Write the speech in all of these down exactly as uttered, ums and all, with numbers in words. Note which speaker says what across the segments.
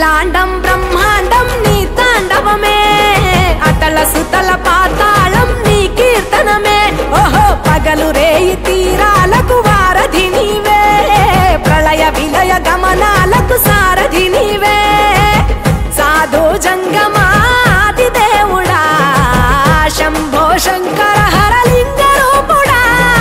Speaker 1: అఖిలాండం బ్రహ్మాండం నీ తాండవమే, అతల సుతల పాతాళం నీ కీర్తనమే. ఓహో పగలు రేయి తీరాలకు వారధి నీవే, ప్రళయ విలయ గమనాలకు సారథి నీవే. సాధు జంగమాది దేవుడా శంభో శంకర హరలింగ రూపుడా.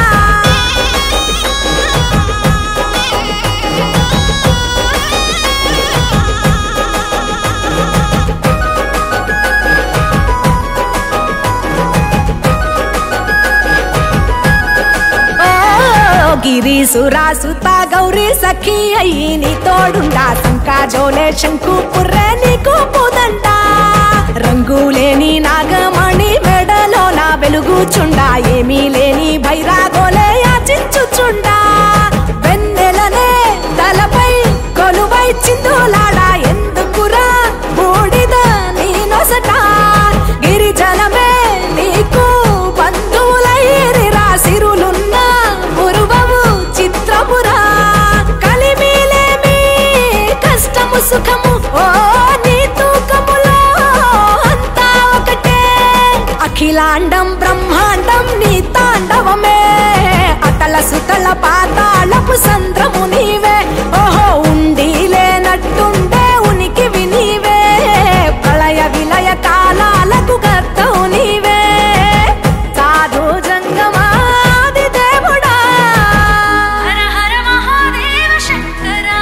Speaker 1: గిరి సురాసుత గౌరీ సఖీ అయ్యి నీ తోడుండా, సంకాజోలే శంకు పుర్రే నీకు పుదండా. రంగులేని నాగమణి మెడలో నా వెలుగుచుండా, ఏమీ లేని భైరాగోలే యాచించుచుండా. వెన్నెలనే తలపై కొలువై చిందులాడా, ఎందుకురా బూడిద నీ నొసట. గిరిజనమే నీకు బంధువులైరిరా, సిరులున్న పురువవు చిత్రపురా. కలిమిలేమి కష్టము సుఖము ఓ నీ తూకములో అంతా ఒకటే. అఖిలాండం బ్రహ్మాండం నీ తాండవమే, అతల సుతల పాతాళపు సంద్రము నీవే. ఓహో ఉండి లేనట్టుండే ఉనికివి నీవే, ప్రళయ విలయ కాలాలకు కర్తవు నీవే. సాధు జంగమాది దేవుడా హర హర మహాదేవ శంకరా.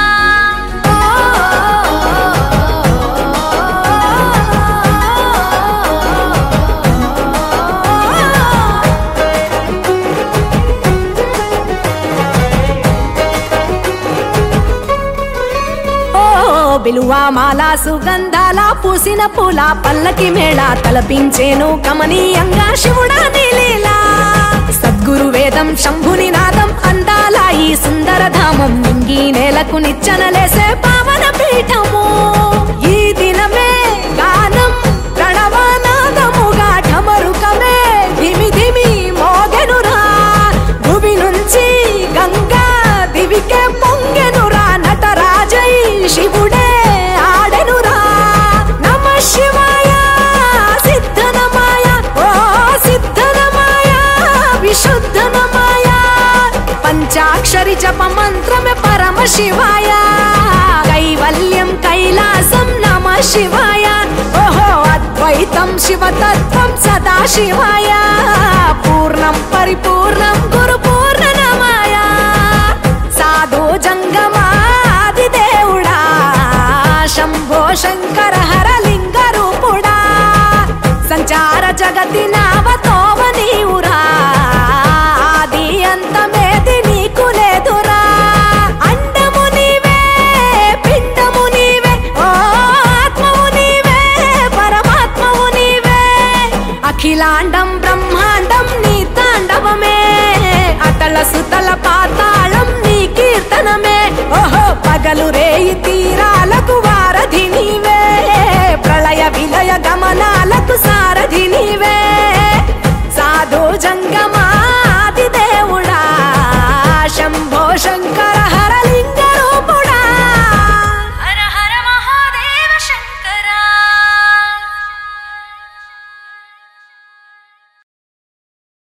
Speaker 1: బిలువా మాల సుగంధాల పూసిన పూల పల్లకి మేళ తలపించేను కమనీయంగా శివుడా నీలీలా. సద్గురు వేదం శంభుని నాదం అందాల ఈ సుందర ధామం, నింగి నేలకు నిచ్చనలేసే పావన పీఠము. ఈ దినమే గానం ప్రణవనాదముగా ఢమరుకమే ధిమి ధిమి మోగెనురా. భూమి నుంచి గంగా దివికే పొంగెనురా, నటరాజై శివుడే ఆడెనురా. నమ శివాయ సిద్ధనమాయ ఓ సిద్ధనమాయ విశుద్ధనమాయ. పంచాక్షరి జప మంత్రమే పరమ శివాయ, కైవల్యం కైలాసం నమ శివాయ. ఓహో అద్వైతం శివతత్వం సదా శివాయ, పూర్ణం పరిపూర్ణం గురు పూర్ణనమాయ. సాధు జంగమాది దేవుడా శంభో శంకర హరలింగ రూపుడా. సంచార జగతి నావతోవ నీవురా, ఆది అంతమేది నీకు లేదురా. అండము నీవే పిండము నీవే, ఓ ఆత్మవు నీవే పరమాత్మవు నీవే. అఖిలాండం బ్రహ్మాండం నీ తాండవమే, అతల సుతల పాతాళం నీ కీర్తనమే. ఓహో పగలు రేయి తీరాలకు వారధి నీవే, ప్రళయ విలయ గమనాలకు సారథి నీవే. సాధు జంగమా